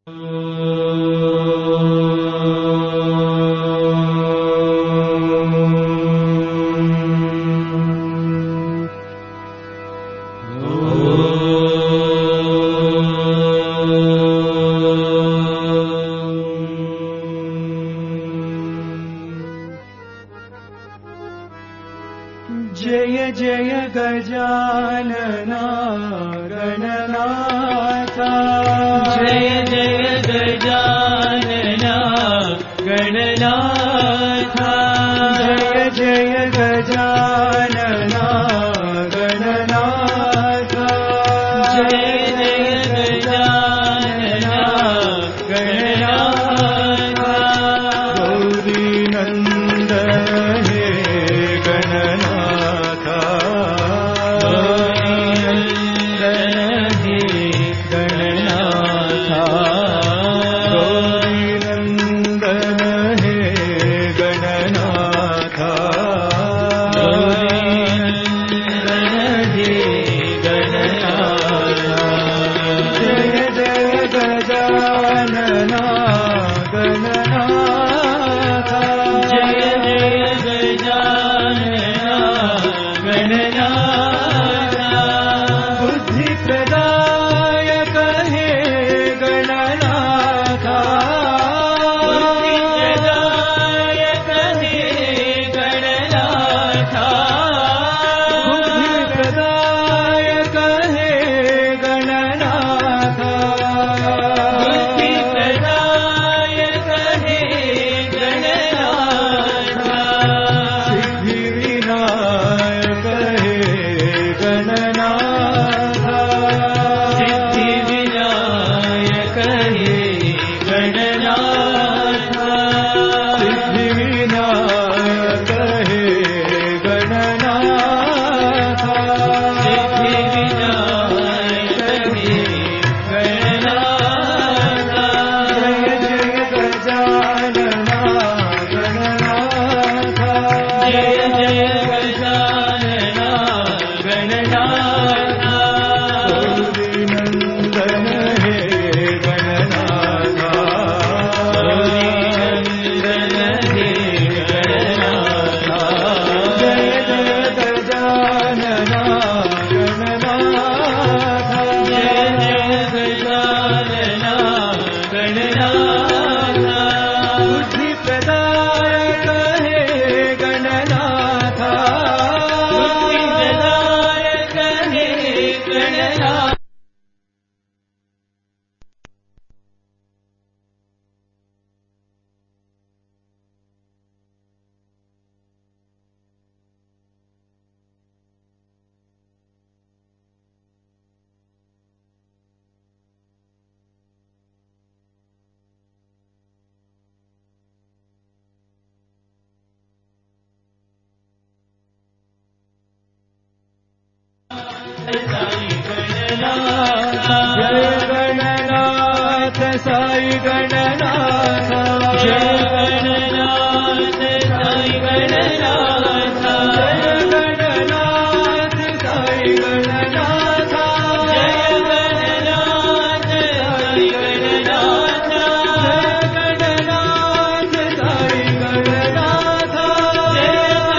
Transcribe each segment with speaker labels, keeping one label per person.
Speaker 1: जय जय गजानना गणनाथ जय जय गजानना गणनाथ जय जय गजानना गणनाथ जय जय गजानना गणनाथ गौरी नंदन हे गणनाथ साई गणनाथ जय गणनाथ साई गणनाथ जय गणनाथ साई गणनाथ जय गणनाथ साई गणनाथ जय गणनाथ साई गणनाथ जय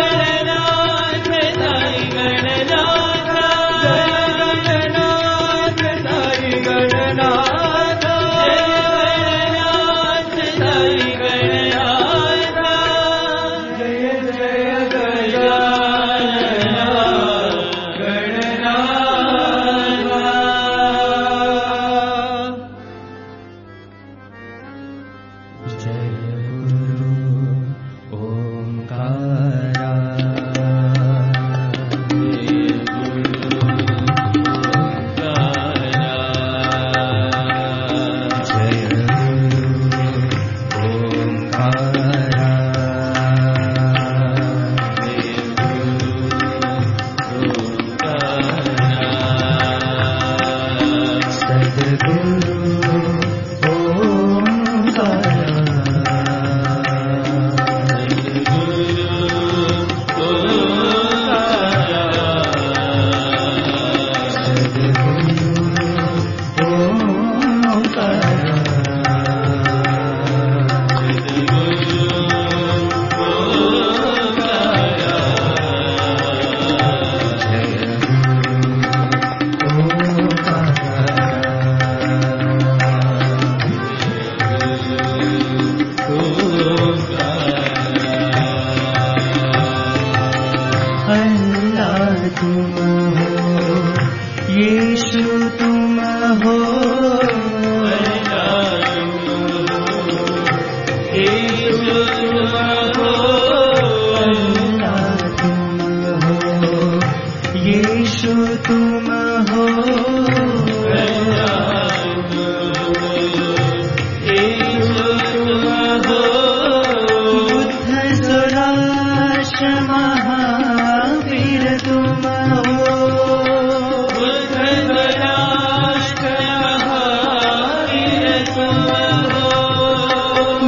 Speaker 1: गणनाथ साई गणनाथ जय गणनाथ साई गणनाथ जय जय गजानन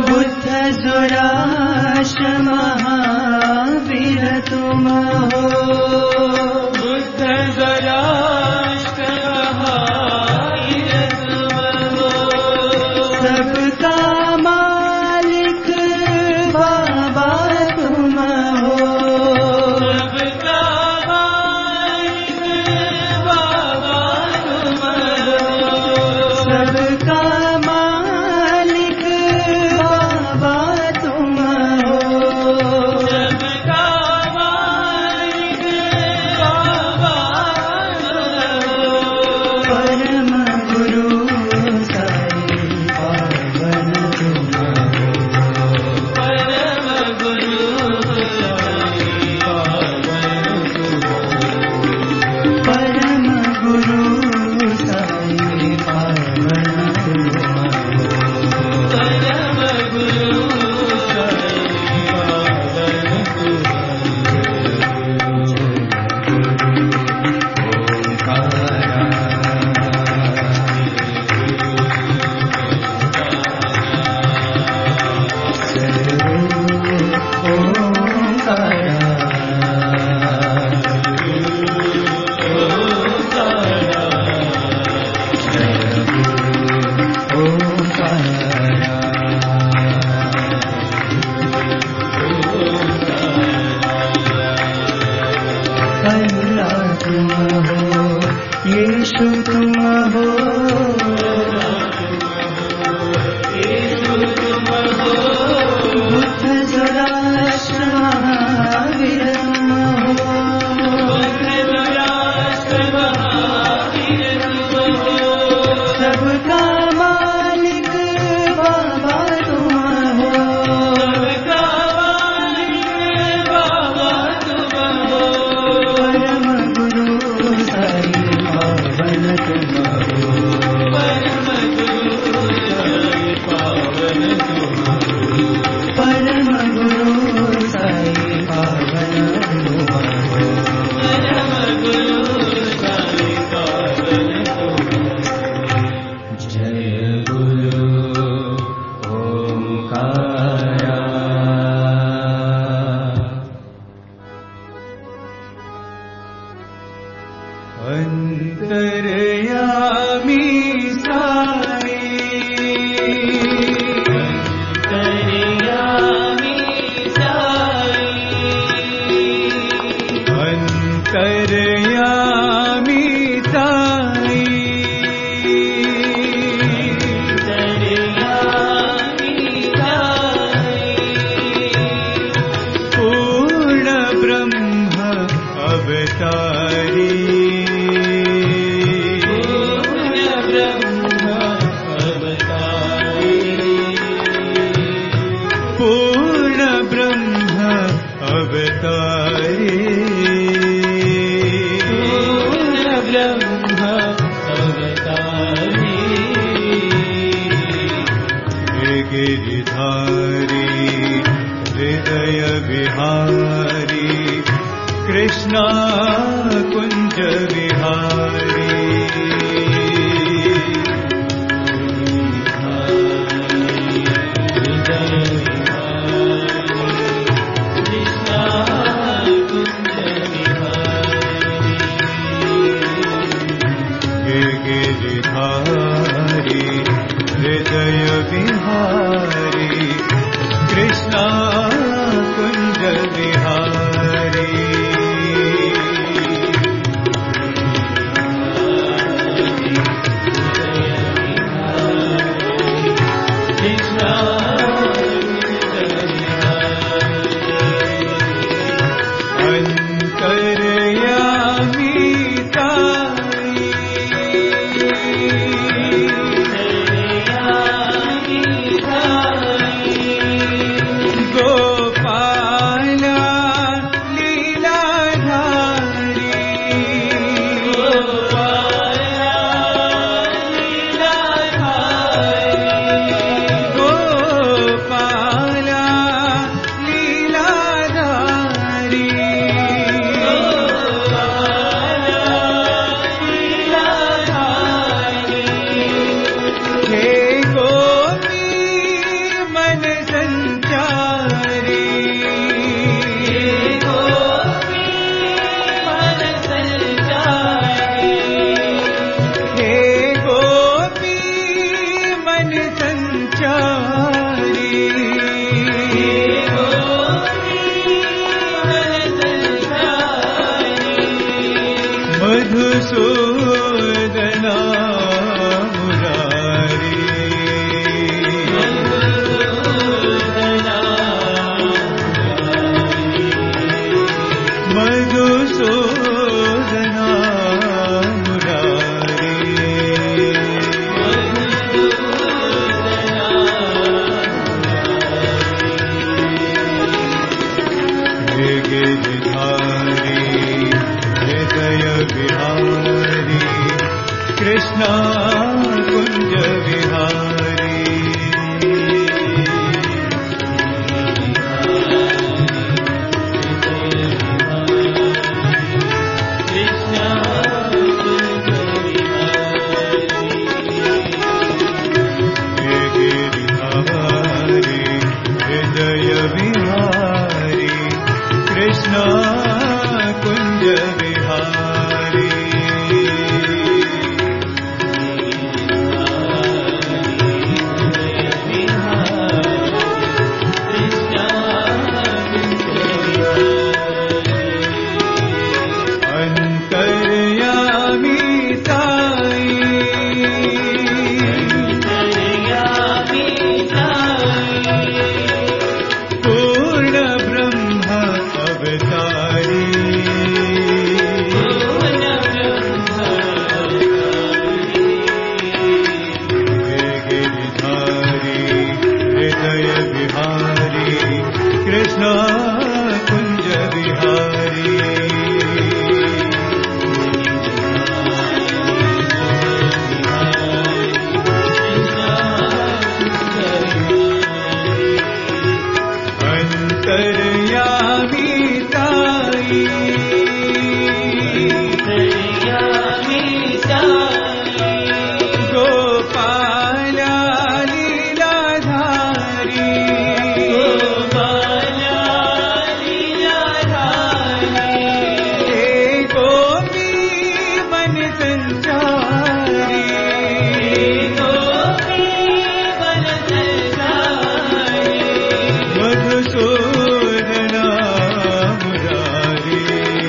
Speaker 1: बुद्ध ज़ोराष्ट्र महावीर तुम हो, बुद्ध ज़ोराष्ट्र महावीर तुम हो, सबका मालिक बाबा तुम हो, सबका मालिक बाबा तुम हो, सबका मालिक बाबा तुम हो, सबका मालिक बाबा तुम हो, परम गुरु साई पावन तुम हो, परम गुरु साई पावन तुम हो, परम गुरु साई पावन तुम हो, परम गुरु साई पावन तुम अल्लाह तुम हो, यीशु तुम हो, बुद्ध ज़ोराष्ट्र महावीर तुम हो, बुद्ध ज़ोराष्ट्र महावीर तुम हो, सबका मालिक बाबा तुम हो, सबका मालिक बाबा तुम हो, परम गुरु साई पावन तुम हो, परम गुरु साई पावन तुम हो, परम गुरु साई पावन तुम हो, परम गुरु साई पावन तुम हो। जय गुरु ओंकारा। अंतर्यामी साई, अंतर्यामी साई, अंतर्यामी साई, अंतर्यामी साई, पूर्ण ब्रह्म अवतारी, पूर्ण ब्रह्म अवतारी, पूर्ण ब्रह्म अवतारी, गिरिधारी हृदय विहारी, कृष्णा कुंज विहारी, गिरिधारी हृदय विहारी, कृष्णा कुंज विहारी, गोपाला मन संचारी मधुसूदना मुरारी मधुसूदना मुरारी हे गिरिधारी हृदय विहारी कृष्णा कुंज विहारी हे गिरिधारी हृदय विहारी कृष्णा कुंज विहारी अंतर्यामी साई पूर्ण ब्रह्म अवतारी हे गिरिधारी हृदय विहारी कृष्णा कुंज विहारी अंतर्यामी साई गोपाला लीलाधारी हे गोपी मन संचारी मधुसूदना मुरारी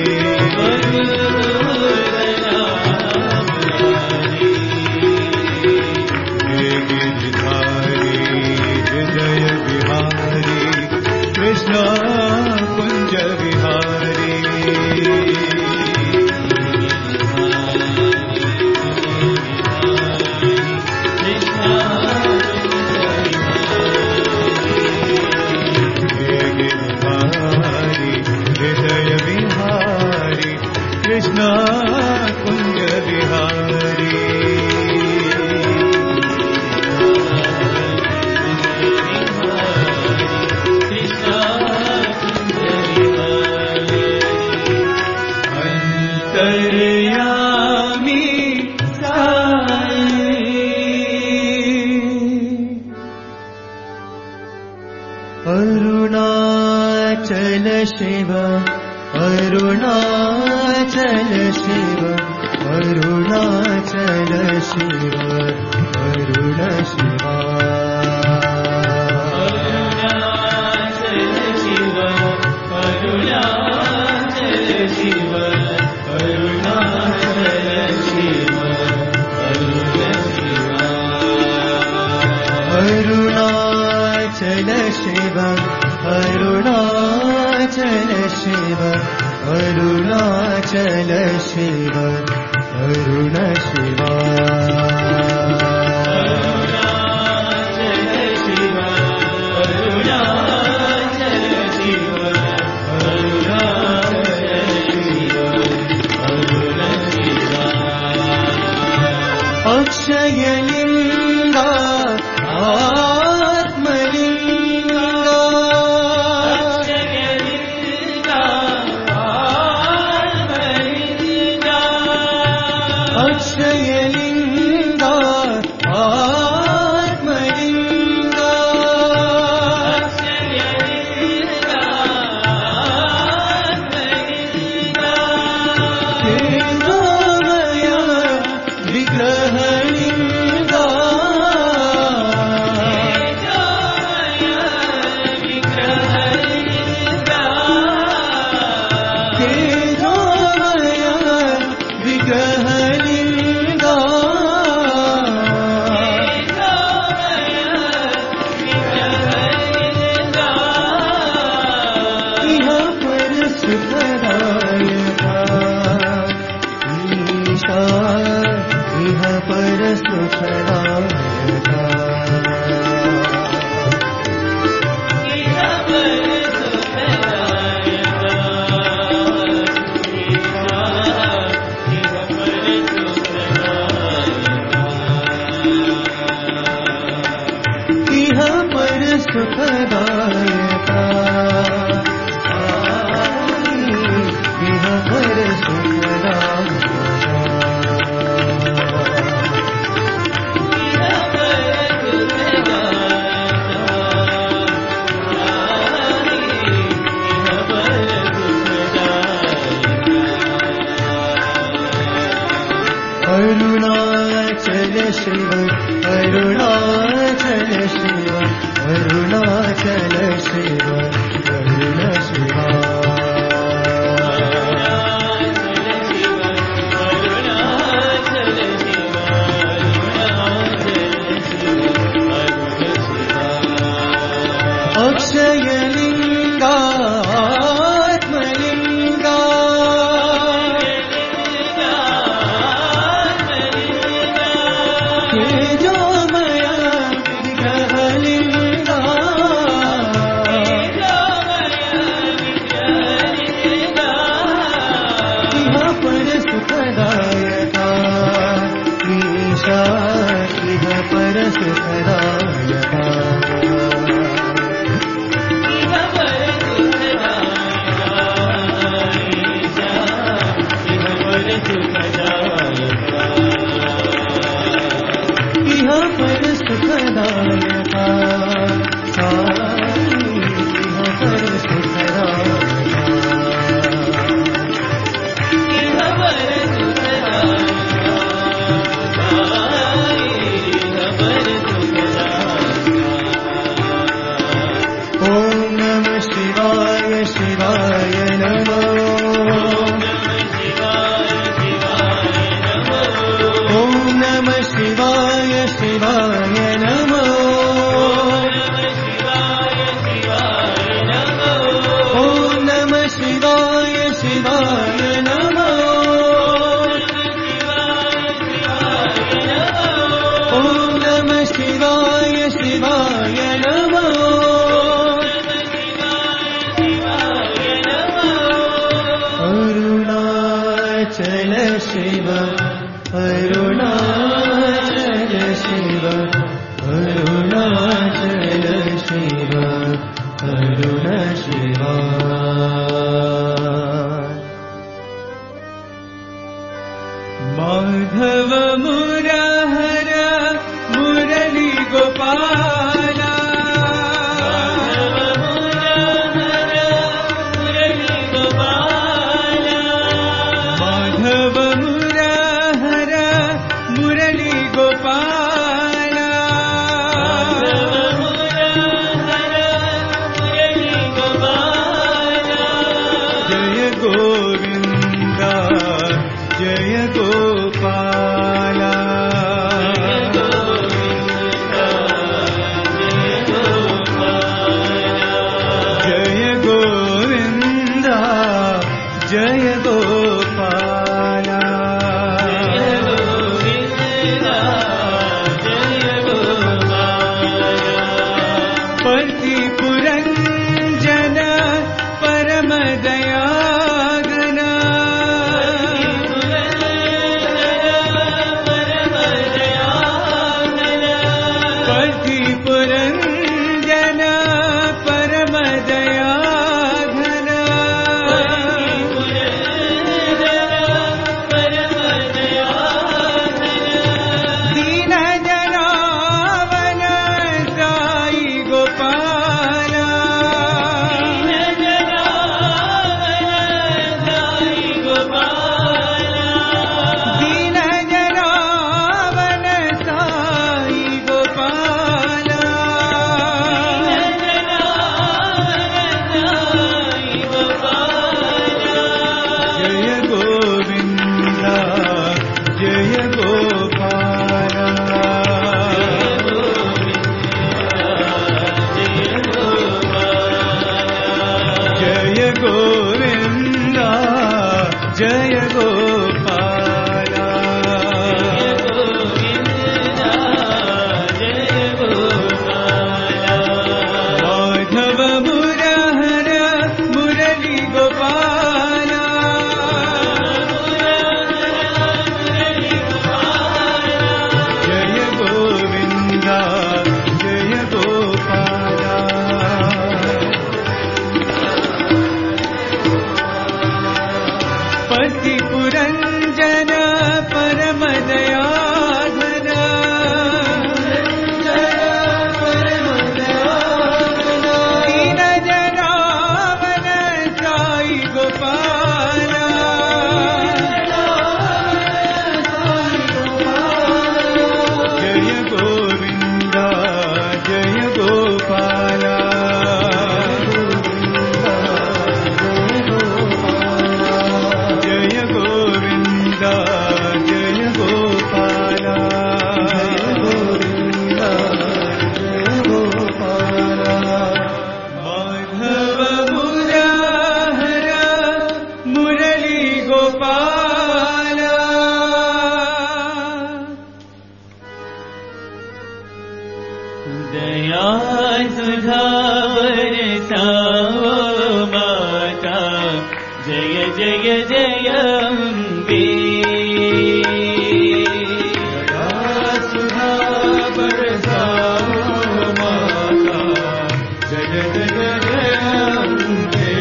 Speaker 1: हे गिरिधारी हृदय विहारी कृष्णा कुंज विहारी हे गिरिधारी हृदय विहारी कृष्णा कुंज विहारी अंतर्यामी साई
Speaker 2: अरुणाचल शिव अरुणाचल शिव अरुणाचल शिव अरुण शिवा अरुणाचल शिव अरुणाचल शिव अरुणाचल शिव अरुण शिवा अक्षयलिंगा आत्मलिंगा अक्षयलिंगा सुखदायका सुखदायका इह पर अरुणाचल शिव अरुणाचल शिव अरुणाचल शिव अरुण शिवा अक्षयलिंगा आत्मलिंगा तेजोमया विग्रहलिंगा इह पर सुखदायका ईशा इह पर सुखदायका इह पर सुखदायका इह पर सुखदायका ॐ नमः शिवाय शिवाय नमो ॐ नमः शिवाय शिवाय नमो ॐ नमः शिवाय शिवाय नमो ॐ नमः शिवाय शिवाय नमो अरुणाचल शिव अरुणाचल शिव अरुणाचल शिव अरुण शिवा
Speaker 1: माधव मुरहर मुरली गोपाला माधव मुरहर मुरली गोपाला दया सुधा बरसाओ माता जय जय जय अम्बे
Speaker 2: दया सुधा बरसाओ माता जय जय जय अम्बे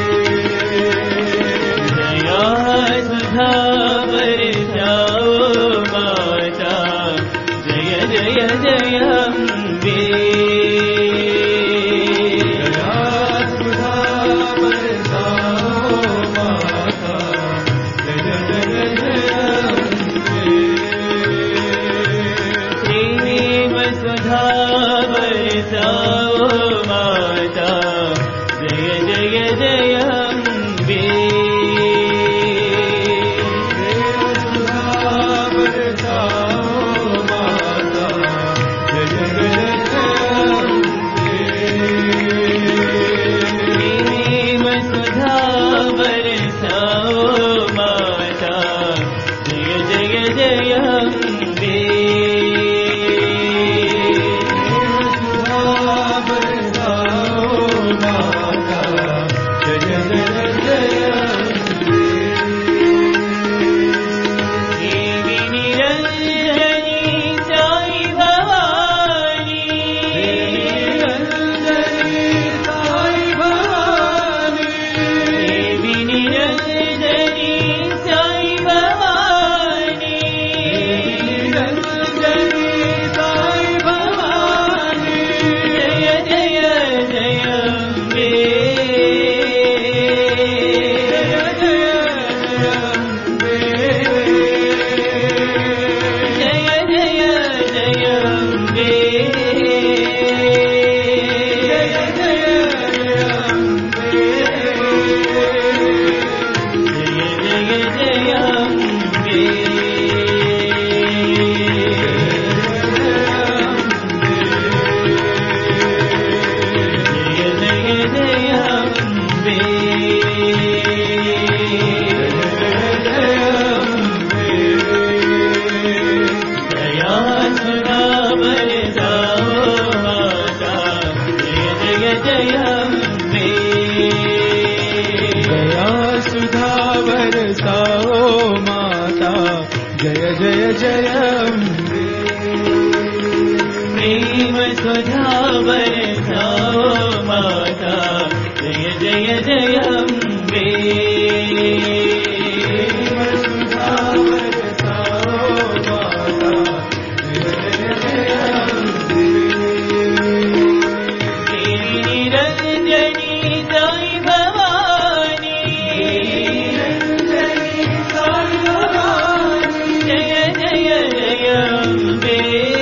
Speaker 1: दया सुधा बरसाओ माता जय जय जय अम्बे
Speaker 2: दया सुधा बरसाओ माता जय जय जय अम्बे
Speaker 1: प्रेम सुधा बरसाओ माता जय जय जय अम्बे
Speaker 2: प्रेम सुधा बरसाओ माता जय जय जय अम्बे
Speaker 1: प्रेम सुधा बरसाओ माता जय जय जय अम्बे
Speaker 2: सुधा बरसाओ माता जय जय अम्बे
Speaker 1: निरंजनी साई भवानी जय जय जय अम्बे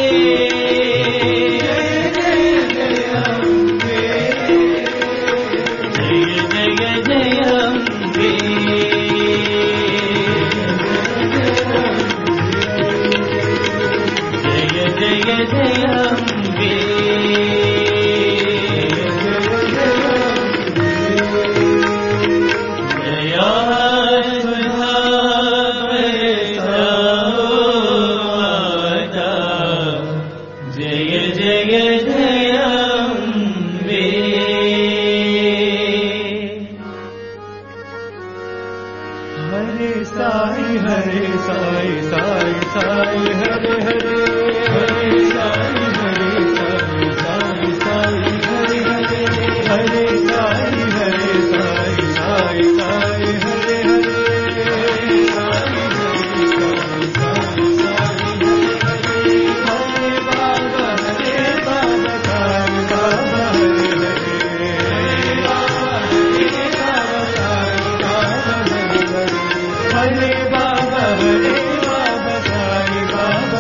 Speaker 2: हरे साई साई साई साई हरे हरे हरे साई साई साई हरे हरे हरे साई साई साई हरे हरे साई हरे बाबा साई बाबा हरे हरे बाबा साई बाबा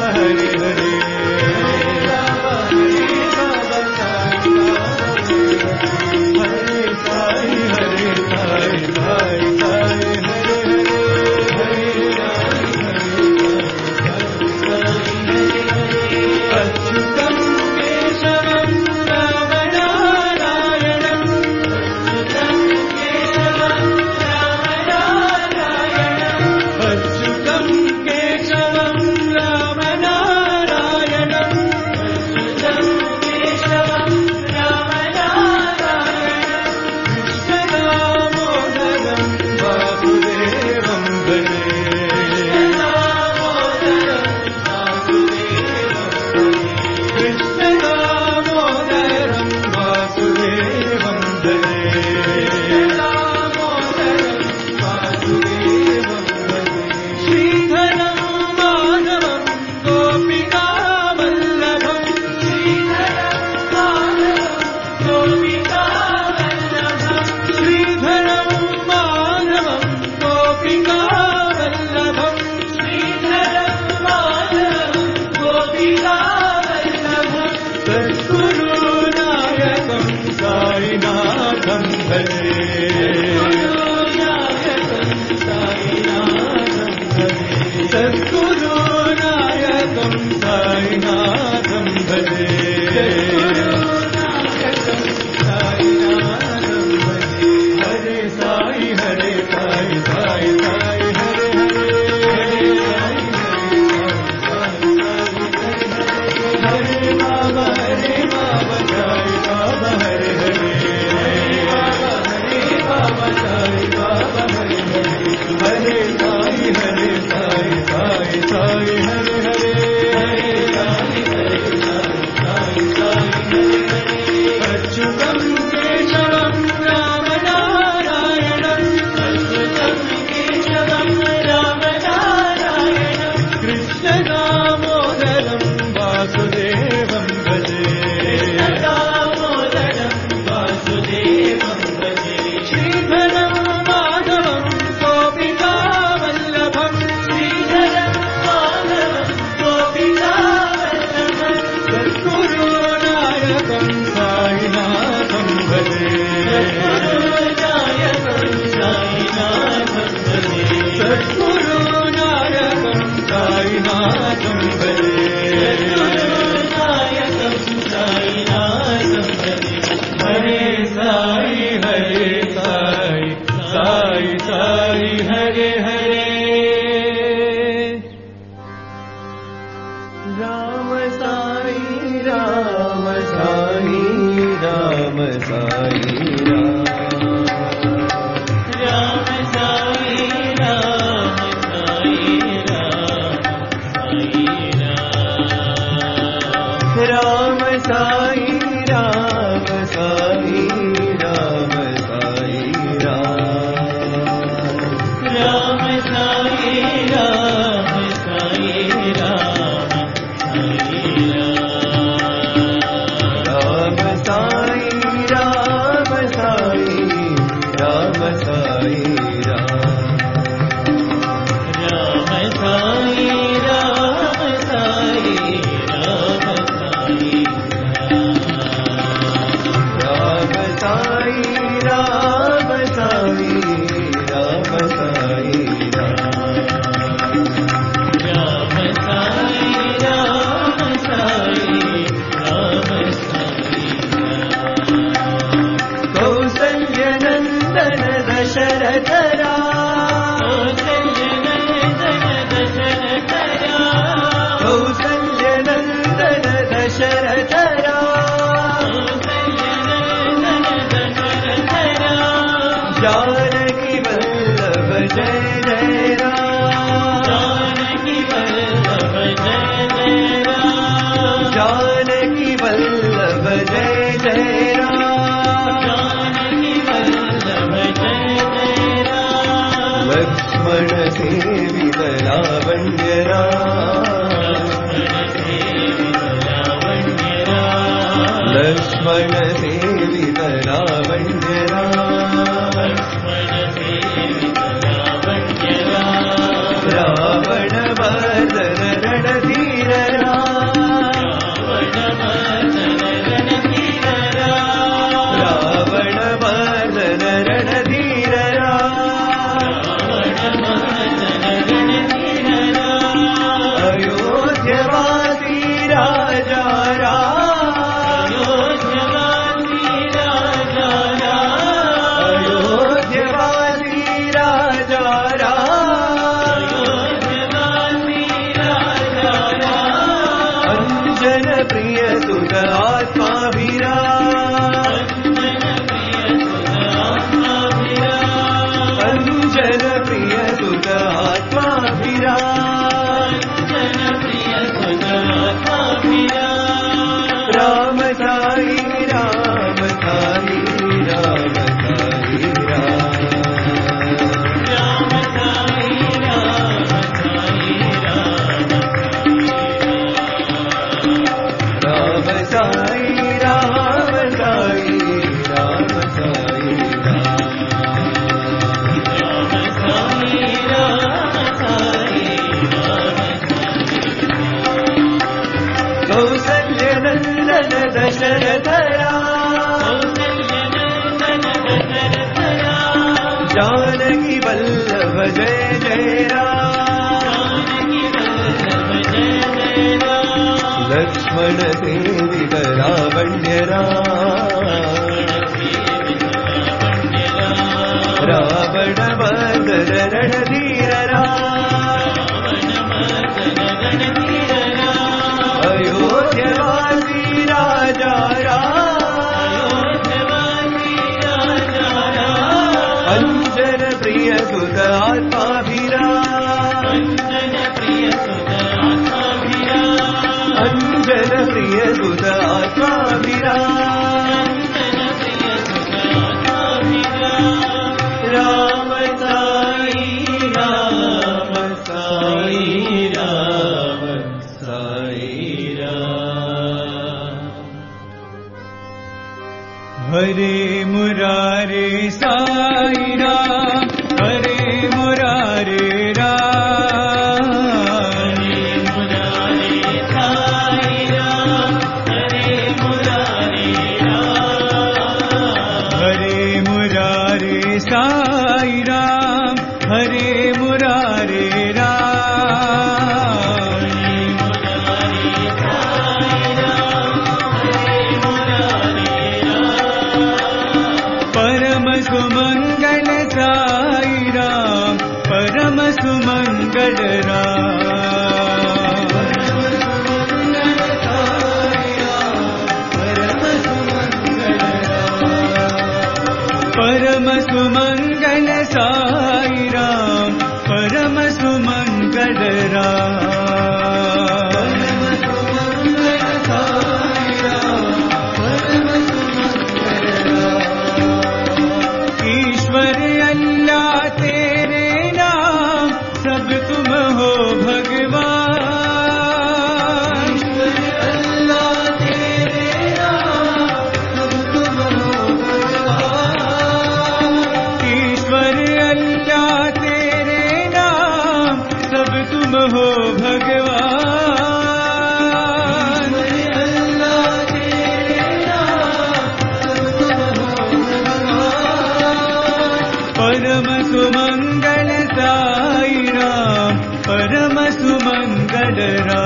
Speaker 2: अच्युतं केशवं रामनारायणम्
Speaker 1: अच्युतं केशवं रामनारायणम्
Speaker 2: कृष्णदामोदरं वासुदेवं भजे
Speaker 1: कृष्णदामोदरं वासुदेवं भजे
Speaker 2: श्रीधरं माधवं गोपिकावल्लभं
Speaker 1: श्रीधरं माधवं गोपिकावल्लभं
Speaker 2: सद्गुरुनायकं साईनाथं भजे
Speaker 1: सद्गुरुनायकं साईनाथं भजे
Speaker 2: सद्गुरुनायकं साईनाथं भजे
Speaker 1: सद्गुरुनायकं साईनाथं भजे
Speaker 2: हरे साई साई साई हरे हरे राम साई राम साई राम साई राम
Speaker 1: राम साई राम साई राम साई
Speaker 2: राम
Speaker 1: राम
Speaker 2: साई राम साई राम साई राम
Speaker 1: राम साई राम साई राम साई
Speaker 2: राम साई राम साई राम साई
Speaker 1: राम साई राम साई राम साई
Speaker 2: राम साई राम साई राम साई
Speaker 1: राम साई राम साई राम साई
Speaker 2: कौसल्य नंदन दशरथ
Speaker 1: कौसल्यनन्दन दशरथ राम
Speaker 2: कौसल्य नंदन दशरथ
Speaker 1: कौसल्यनन्दन दशरथ राम
Speaker 2: जानकी वल्लभ जय जय राम
Speaker 1: जानकी वल्लभ जय जय राम
Speaker 2: जानकी वल्लभ जय जय राम
Speaker 1: जानकी वल्लभ जय जय राम
Speaker 2: लक्ष्मण सेवित लावण्य राम लक्ष्मण सेवित लावण्य राम रावण वदन रणधीर रावण वदन रणधीर अयोध्यवासी राजा अयोध्यवासी राजा अंजन प्रिय सुत अंजन प्रिय सुत राम साई राम साई राम साई राम साई राम साई राम साई कौसल्य नंदन दशरथ जानकी वल्लभ जय जय राम लक्ष्मण सेवित लावण्य रावण वदन रणधीर अयोध्यवासी राजा अंजन प्रिय सुत अंजन प्रिय सुत आत्माभिरा हरे मुरारे साई राम, हरे मुरारे राम,
Speaker 1: हरे मुरारे साई राम, हरे मुरारे राम,
Speaker 2: हरे मुरारे साई राम, हरे मुरारे राम, परम सुमंगल साई राम, परम सुमंगल राम, परम सुमंगल साई राम, परम सुमंगल राम, ईश्वर अल्लाह तेरे नाम सब तुम हो भगवान, अल्लाह तेरे नाम सब तुम हो भगवान, ईश्वर अल्लाह तेरे नाम सब तुम हो भगवान, अल्लाह तेरे नाम सब तुम हो भगवान, परम सुमंगल साई राम, परम सुमंगल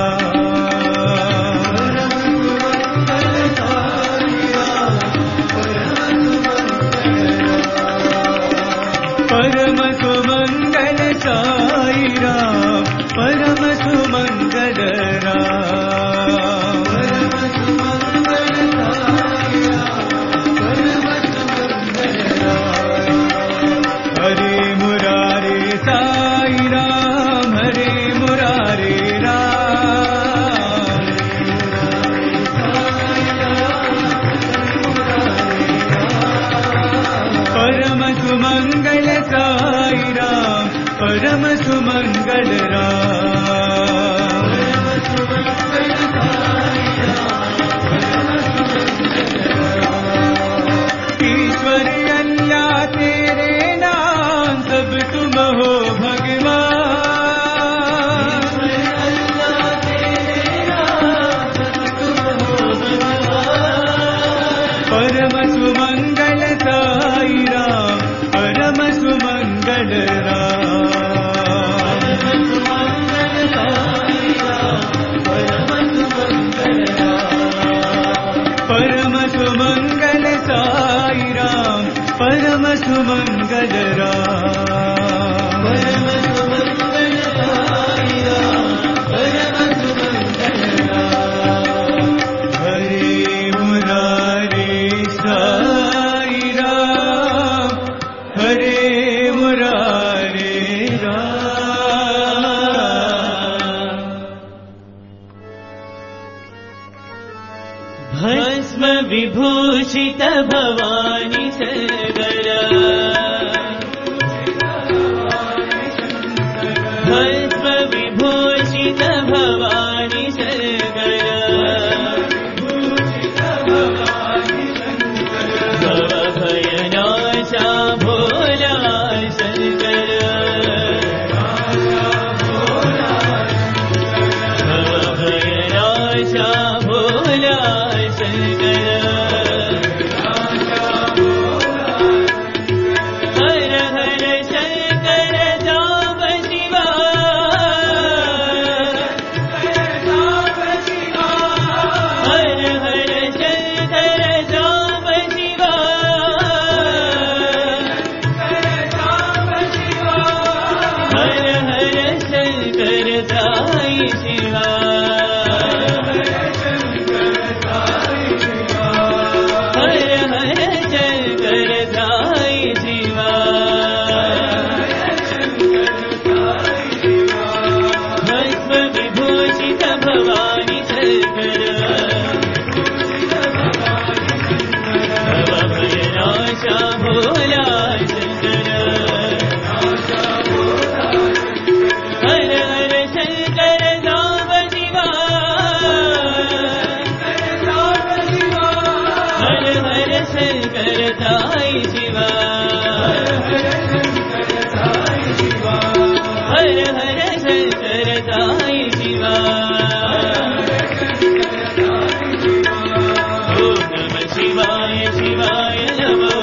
Speaker 2: राम, परम सुमंगल साई राम, परम सुमंगल राम, परम सुमंगल साई राम, परम सुमंगल राम, हरे मुरारे साई राम, हरे मुरारे राम, परम सुमंगल साई राम, परम सुमंगल राम, ईश्वर अल्लाह तेरे नाम सब तुम हो भगवान, अल्लाह तेरे नाम सब तुम हो भगवान, परम सुमंगल साई राम, परम सुमंगल राम, परम सुमंगल साई राम, परम सुमंगल राम, परम सुमंगल साई राम, परम सुमंगल राम, हरे मुरारे साई राम, हरे मुरारे राम,
Speaker 1: भस्म विभूषित भवानी सरगर, भस्म विभूषित भवानी सरगर, भव भयनाशा भोला शंकर, भव भयनाशा भोला शंकर, हर हर शंकर जाप शिवा, साई शिवा हर हर शंकर साई शिवा ओम नमः शिवाय शिवाय नमो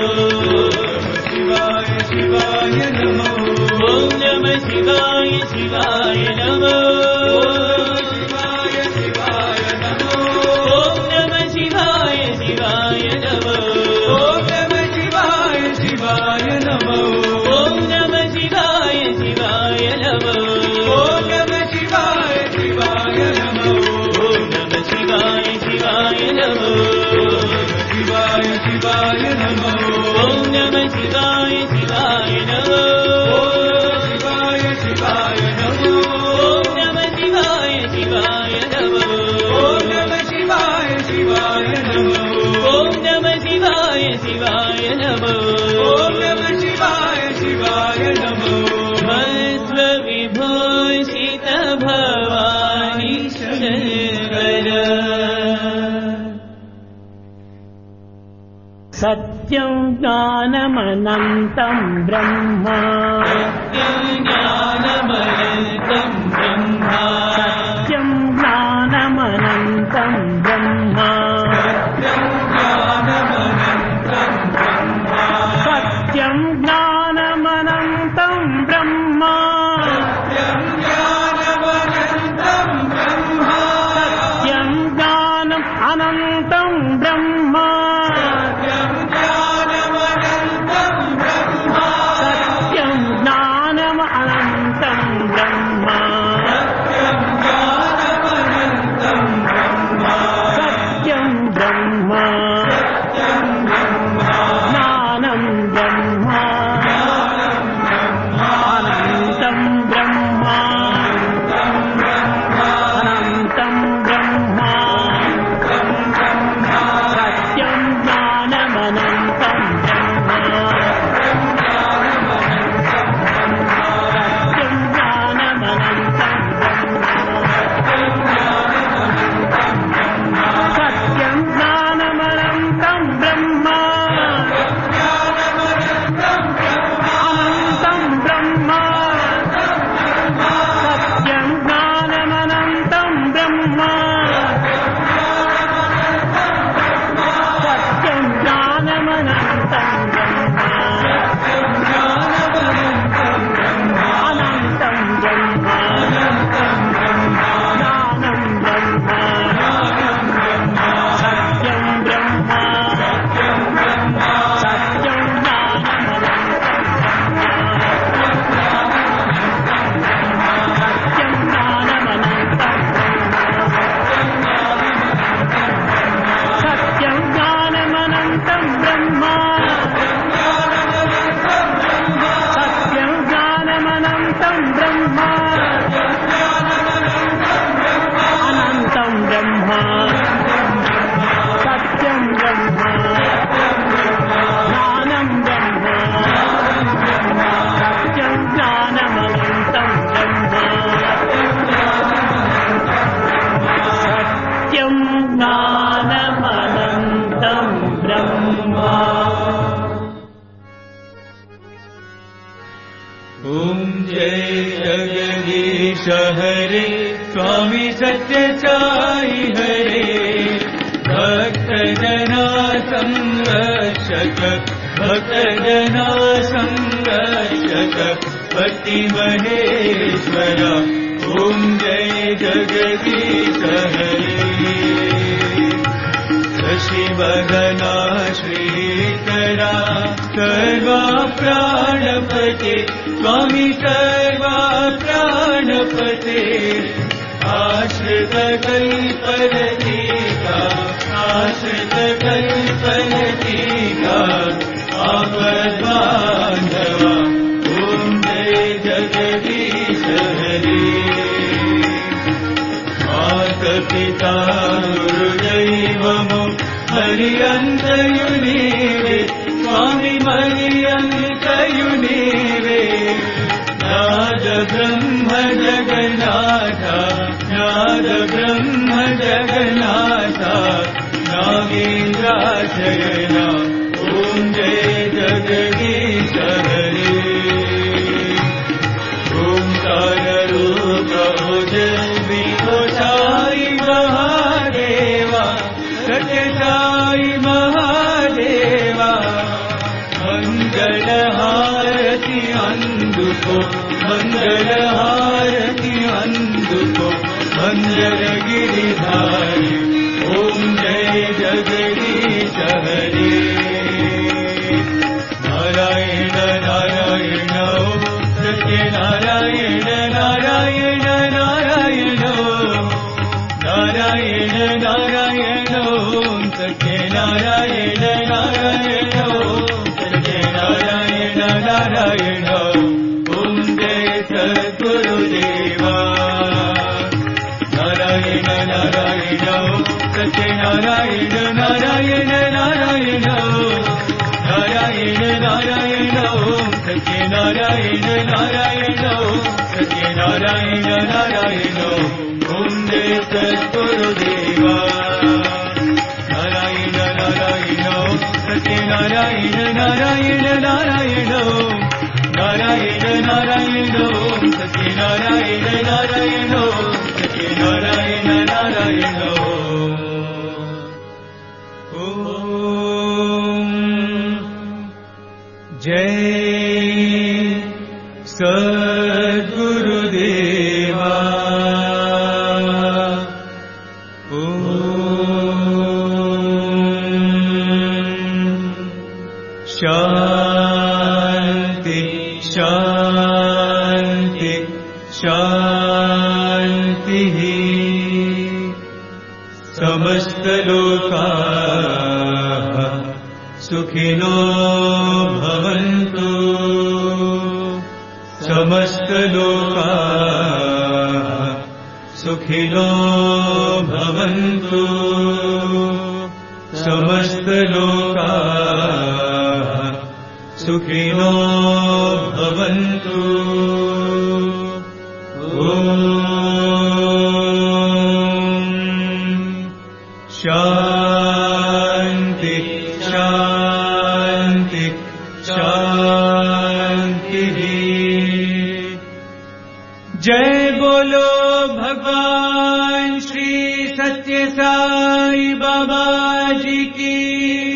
Speaker 2: शिवाय नमो
Speaker 1: ओम नमः शिवाय शिवाय नमो
Speaker 3: सत्यं ज्ञानमनन्तं ब्रह्म
Speaker 1: सत्यं ज्ञानमनन्तं ब्रह्म
Speaker 3: सत्यं ज्ञानमनन्तं ब्रह्म सत्यं ज्ञानमनन्तं ब्रह्म सत्यं ज्ञानम् अनन्तं ब्रह्म
Speaker 2: हरे स्वामी सत्य साई हरे भक्त जना संरक्षक भक्त जना संरक्षक पति महेश्वरा ओम जय जगदीश हरे शशिवदना श्रीकरा सर्वा प्राणपते स्वामी सर्वा प्राणपते आश्रित कल्पलतिका आश्रित कल्पलतिका आपद्बान्धवा ओम जय जगदीश हरे मातपिता गुरुदैवमो हरियन्तयुनीरे स्वामी मरियन्तयुनीरे नाद ब्रह्म जगन्नाथ नाद ब्रह्म जगन्नाथ नागेन्द्राशयना ओम जय नारायण नारायण सत्यनारायण नारायण ओम जय सद्गुरुदेवा नारायण नारायण सत्यनारायण नारायण नारायण नारायण नारायण सत्यनारायण नारायण सत्यनारायण नारायण जय सद्गुरुदेवा शांति शांति शांति समस्त लोकाः सुखिनो भवन्तु समस्त लोकाः सुखिनो भवन्तु समस्त लोकाः सुखिनो भवन्तु शांति शांति शांति जय बोलो भगवान श्री सत्य साई बाबा जी की